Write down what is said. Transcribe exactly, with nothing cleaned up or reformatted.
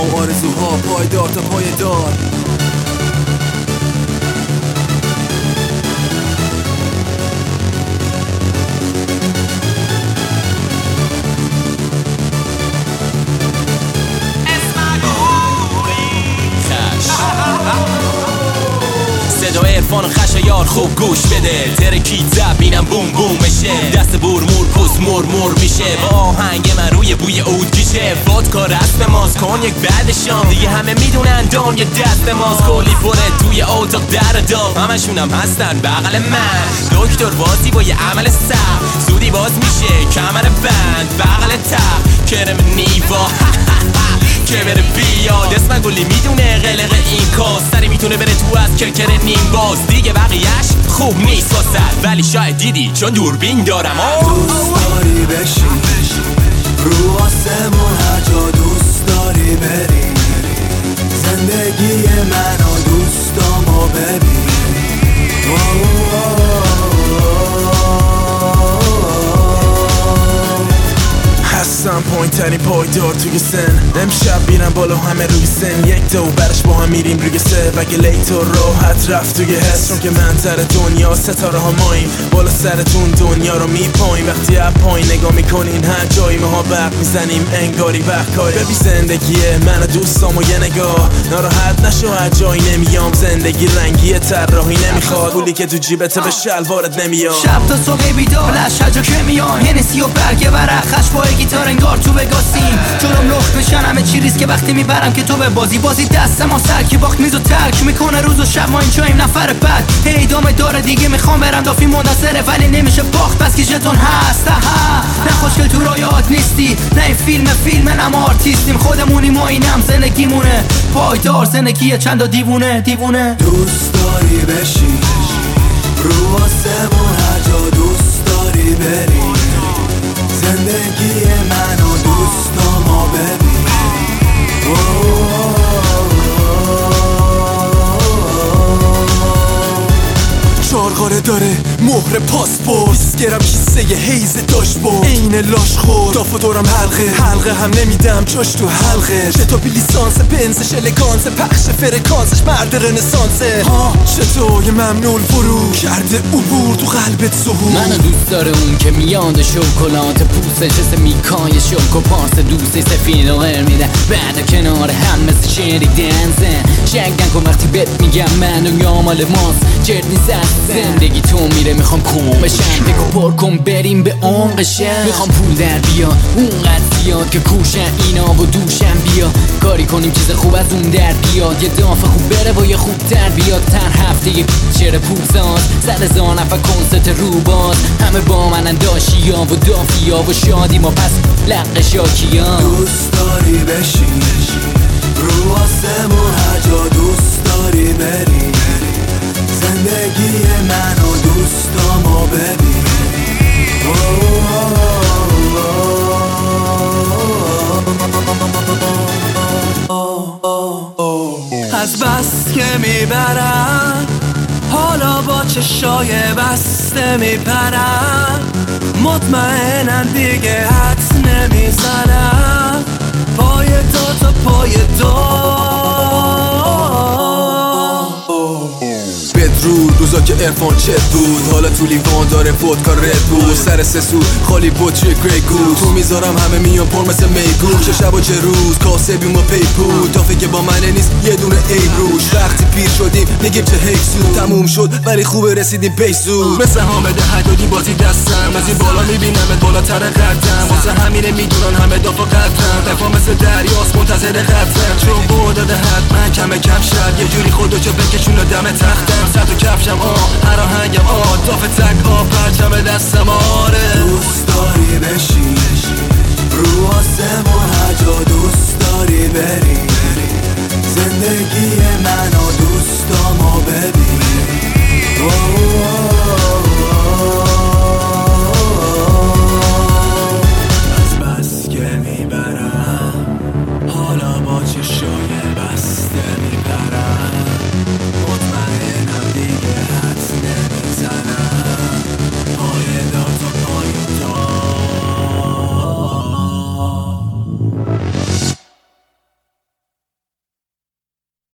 و آرزوها پایدار تا پایدار. صدا عرفان و خشایار خوب گوش بده، ترکید زبینم بوم بوم بشه، دست بور مور پوست مور مور میشه، با آهنگ من روی بوی عود کشه. ودکا رسم ماست کنیک بعد شام، دیگه همه میدونن دنیا دست ماست. کلی پره توی اتاق در داغ، همشونم هستن بغل من. دکتر بازی با یه عمل سخت، زودی باز میشه کمر بند بغل تخت. کرم نیوا که بره بیاد، اسم گلی میدونه قلق این کاس، سری میتونه بره تو از کرکر نیم باز. دیگه بقیهش خوب نیست واسه، ولی شاید دیدی چون دوربین دارم. دوست داری بشی رو آسمون، هر جا دوست داری بری، زندگی منو دوستامو ببین. هستم پایین ترین پایدار توی سن، امشب میرم بالا همه روی سن. یک دو برش با هم میریم روی سه، وگه لیتو راحت رفت توی حس. چون که منظر دنیا ستاره ها ماییم، بالا سرتون دنیا رو میپاییم. وقتی از پایین نگاه میکنین هر جایی ماها برق میزنیم، انگاری وقت کاری. ببین زندگیه من و دوستامو یه نگاه، ناراحت نشو از جایی نمیام. زندگی رنگیه طراحی نمیخواد، پولی که تو جیبت به شلوارت نمیاد. شب تا صبح بیدار لش هر جا که میام، یه نسی و برگ برق خش با گیتار انگار تو بگاسیم. جلوم لخت بشن همه چی ریز که وقتی میبرم که تو به بازی بازی دست ما سر که باخت میزو ترک میکنه روز و شب. ما اینجاییم نفر بعد هی ادامه داره دیگه، میخوام برم دافی منتصره ولی نمیشه باخت بس که ژتون هست. ها نه خوشگل تو رایات نیستی، نه این فیلم فیلم نم آرتیستیم، خودمونیم و اینم زندگیمونه پایدار. زندگی چند دیوونه دیوونه. دوست داری بشی رو آسمون، هر جا دوست داری بری، زندگی منو دوستامو ببین. چارقاره داره مهر پاسپورت، بیست گرم کیسه هیز داشت با این لاش خورد. داف و دورم حلقه حلقه هم نمیدم جاش تو حلقه. شتابی لیسانس بنزش الگانس، پخش فرکانسش مرد رنسانسه. ها چطور ممنون فرو کرده عبور تو قلبت ظهور. منو دوست داره اون که میانده شکلات پوستش اسم میکای شوک و پارس دوسته سفید و غیر میده، بعد کنار هم مثل شیری دنزن. شنگن کن وقتی بهت میگم من دنیا مال ماست، جرد نیست زندگی تو میره. میخوام خوب بشم بگو پر کن بریم به عمقشم، میخوام پول در بیاد اونقدر زیاد که کوشن اینا و دوشم بیا. کاری کنیم چیز خوب از اون در بیاد، یه دافع خوب بره و یه خوب تر بیاد. تر هفته یه چره پوزاز سر زانف و کنست رو باز، همه با من انداشیا و دافیا و شادی ما پس لق شاکیا. دوست داری بشی رو آسمون، هر جا دوست داری بری، زندگی منو دوستامو ببین. از بس که میبرم حالا با چشای بسته میپرم، مطمئنم دیگه حدس نمیزنم. پای دو تا پای دو بدرود، روزا که عرفان چت بود، حالا تو لیوان داره ودکا رد بود. سر سه سو خالی بود توی گری گوز، تو میذارم همه میان پر مثل میگو. چه شب و چه روز کاسبیم و پیپود، دافه که با منه نیست یه دونه عیب روش. وقتی پیر شدیم میگیم چه حیف سود، تموم شد ولی خوبه رسیدیم پیش زود. مثل حامد حدادی بازی دستم، از این بالا میبینمت بالاتر قدم، واسه همینه میدونن همه دافا قدم. دفا مثل دریاست منتظر قدم، چون بوداده حتما کم کم شد یه جوری خودو که بکشون دم تختم. سر تو کفشم آه هر آهنگم آه داف تک آه پرچم دستم آره. دوست داری بشی رو آسمون، هر جا دوست داری بری، زندگی منو دوستامو ببین. از بس که میبرم حالا با چشم